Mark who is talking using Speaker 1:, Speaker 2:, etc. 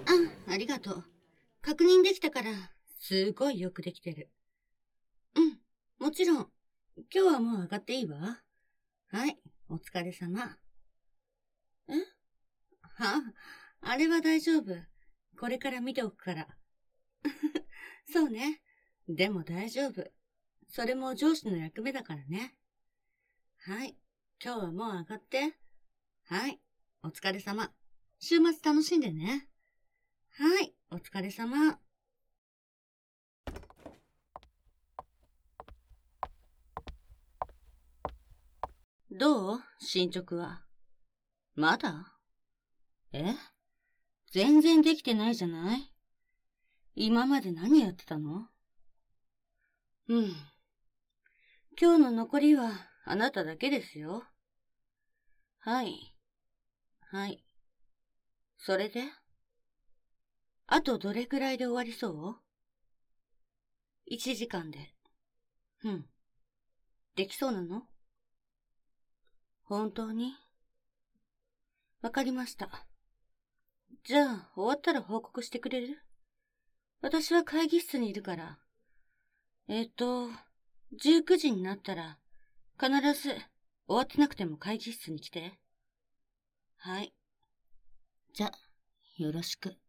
Speaker 1: ありがとう。確認できたから、すごいよくできてる。うん、もちろん。今日はもう上がっていいわ。はい、お疲れ様。えあれは大丈夫。これから見ておくから。そうね。でも大丈夫。それも上司の役目だからね。はい。今日はもう上がって。はい。お疲れ様。週末楽しんでね。はい。お疲れ様。どう進捗は。まだえ全然できてないじゃない。今まで何やってたの？うん。今日の残りはあなただけですよ。はい。はい。それで？あとどれくらいで終わりそう？ 1 時間で。うん。できそうなの？本当に？わかりました。じゃあ、終わったら報告してくれる？私は会議室にいるから。19時になったら、必ず終わってなくても会議室に来て。はい。じゃ、よろしく。